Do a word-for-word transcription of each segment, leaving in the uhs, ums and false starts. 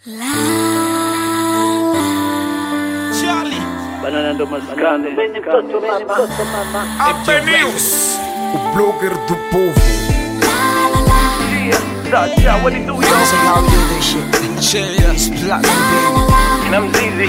Charlie Banana ndo maskani mtoto mama Apeneus, o blogger do povo. Sacha, what you do, yo? So y'all do this shit. Cheia, Platinum, baby. Na mzizi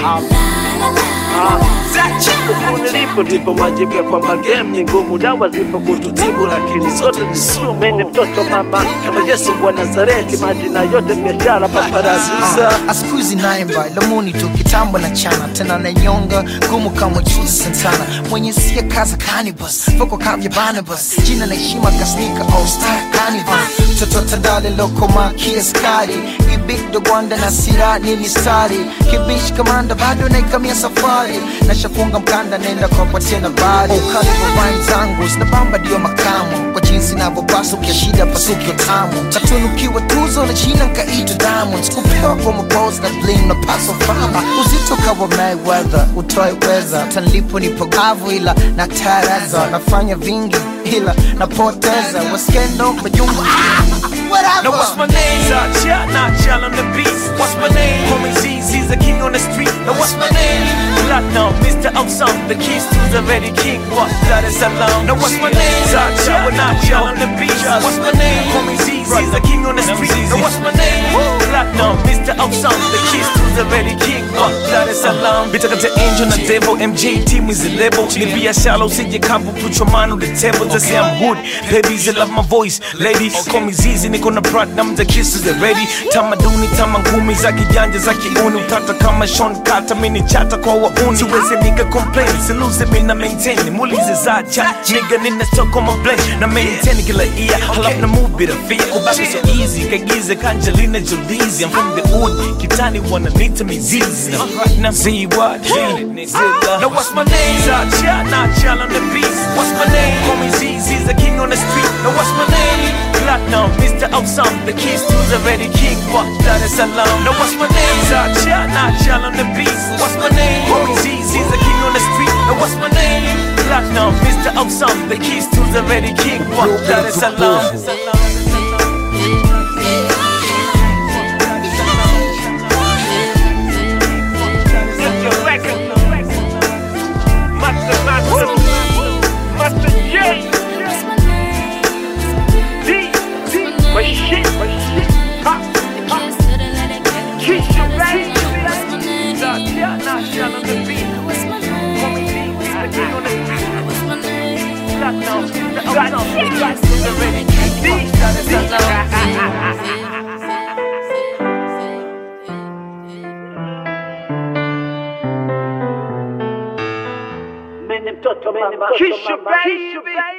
Nilipo ndipo majibu ya kwamba game ni ngumu, dawa zipo kututibu, lakini sote ni sumu. Mende mtoto mama kama Yesu wa Nazareti, majina yote biashara paparazisa. Asikuizi naimba lamuni tu kitambo na chana tena na nyonga gumu kama juzi Santana, mwenye siya kaza Canibus foko kavya Barnabas, jina na heshima kasnika all star Carnival, toto tandale loko makia skari ibik do gwanda na sira ni mistari kibish kamanda bado na ikamia safari na shafunga mkanda nenda kwa kwa tena bari ukali kwa rhyme zangu na bamba dio makamu kwa jinsi na bobasu kia shida pasukio tamu tatunukiwa tuzo na jina nkaito diamonds kupewa kwa mapose na bling na paso fama uzito kawa Mayweather utoi weza tanlipo nipo kavu ila na taraza nafanya vingi ila napoteza waskendo majungu Now what's my name? Sacha, not y'all on the beat. What's my name? Homie Z's the king on the street. Now what's my name? Platinum, Mister Awesome, the keys to the very king. What? That is alone. Now what's my name? Sacha, not y'all on the beat. What's my name? Homie Z's the king on the street. Now what's my name? Platinum, Mister Awesome, the keys to the very king. What? That is alone. Bitch, I got the angel and the devil. M J team is the label. Libya shallow, say you can't put your man on the table. Just say I'm good. Babies, they love my voice. Ladies, call me Z's niko na platinum the kisses are ready. Tamaduni tama ngumi za kijanja za kiuni, utata kama Sean Carter mini chata kwa wauni. Siwezi nika complain, siluze mina maintain. Mulize Sacha, nigga nina stock on my blend. Na maintain kila iya, halap na move bit of fear. Kubaki so easy, kagize kanjalina Jolizi. I'm from the hood, kitani wanna need to me zizi. Now see what? Now what's my name? Sacha, not y'all on the beat. What's my name? Call me Z's the king on the street. Now what's my name? Platinum, Mister Awesome, the keys to the very king. What? That is alone. Now what's my name? Sacha, not y'all on the beat. What's my name? Homie Z's the king on the street. Now what's my name? Platinum, Mister Awesome, the keys to the very king. What? That is alone. My shit, my shit, ha, ha. Kiss you, baby. Sacha, not y'all on the beat. Homie D, the king on the street. Platinum, the awesome, the keys to the very king. That is alone. Mende mtoto mama, kiss you, baby.